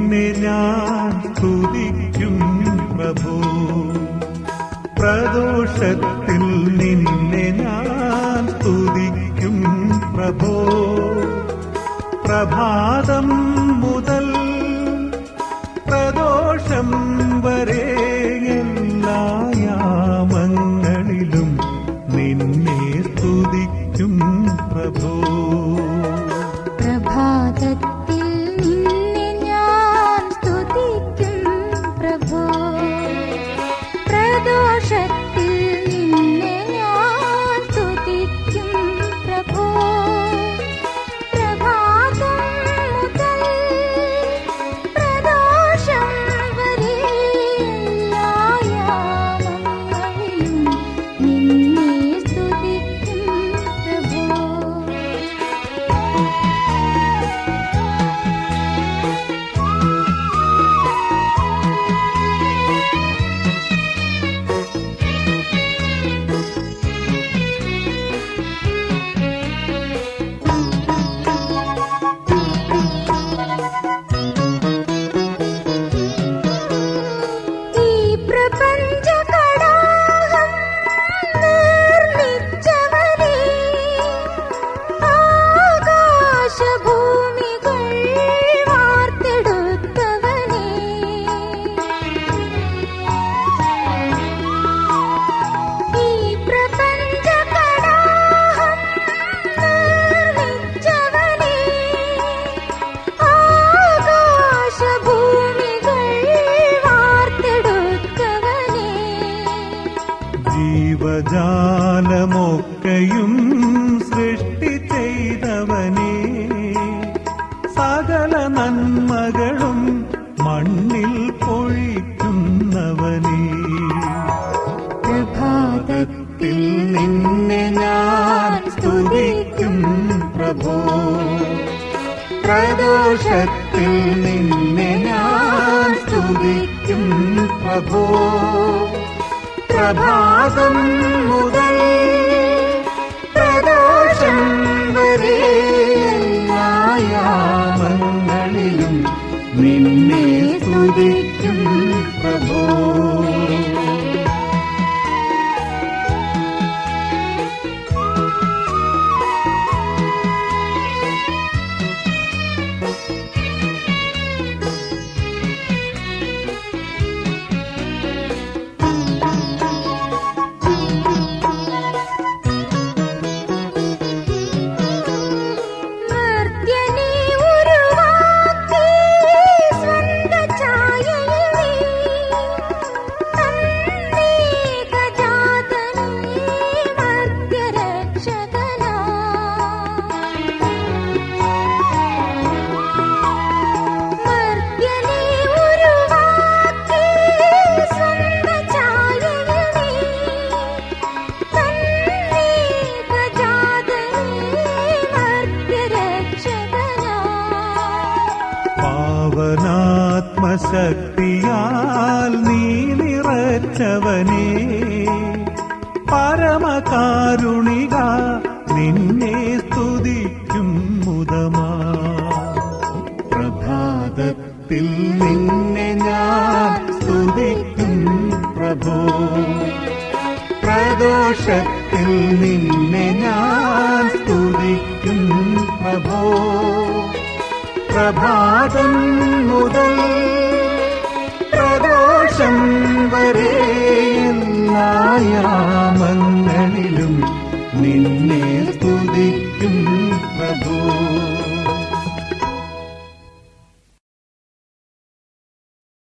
നിന്നെ ഞാൻ സ്തുതിക്കും പ്രഭോ. പ്രദോഷത്തിൽ നിന്നെ ഞാൻ സ്തുതിക്കും പ്രഭോ. പ്രഭാതം മുതൽ പ്രദോഷം വരെ എല്ലാ യാമങ്ങളിലും നിന്നെ സ്തുതിക്കും പ്രഭോ. പ്രഭാതത്തിൽ നിന്നെ ഞാൻ സ്തുതിക്കും പ്രഭോ. പ്രദോഷത്തിൽ നിന്നെ ഞാൻ സ്തുതിക്കും പ്രഭോ. പ്രഭാതം മുതൽ പ്രദോഷം വരെ എല്ലാ യാമങ്ങളിലും നിന്നെ സ്തുതിക്കും പ്രഭോ. ഈ പ്രപഞ്ചകടാഹം നിർമ്മിച്ചവനേ, ആകാശഭൂമികൾ വാർത്തെടുത്തവനേ, ഈ പ്രപഞ്ചകടാഹം നിർമ്മിച്ചവനേ, ആകാശഭൂമികൾ വാർത്തെടുത്തവനേ, ജീവജാലമൊക്കെയും സൃഷ്ടി ചെയ്തവനേ, സകല നന്മകളും മണ്ണിൽ പൊഴിക്കുന്നവനേ. പ്രഭാതത്തിൽ നിന്നെ ഞാൻ സ്തുതിക്കും പ്രഭോ. പ്രദോഷത്തിൽ നിന്നെ ഞാൻ സ്തുതിക്കും പ്രഭോ. പ്രഭാതം മുതൽ പ്രദോഷം വരെ എല്ലാ യാമങ്ങളിലും നിന്നെ സ്തുതിക്കും പ്രഭോ. മർത്യനെ ഉരുവാക്കി സ്വന്തഛായയിൽ നീ തന്നേകജാതനേ മർത്യരക്ഷകനായി. മർത്യനെ ഉരുവാക്കി സ്വന്തഛായയിൽ നീ തന്നേകജാതനേ മർത്യരക്ഷകനായി. പാവനാത്മശക്തിയാൽ നീ നിറച്ചവനേ, പരമകാരുണിക നിന്നെ സ്തുതിക്കും മുദമാ. പ്രഭാതത്തിൽ നിന്നെ ഞാൻ സ്തുതിക്കും പ്രഭോ. പ്രദോഷത്തിൽ നിന്നെ ഞാൻ സ്തുതിക്കും പ്രഭോ. പ്രഭാതം മുതൽ പ്രദോഷം വരെ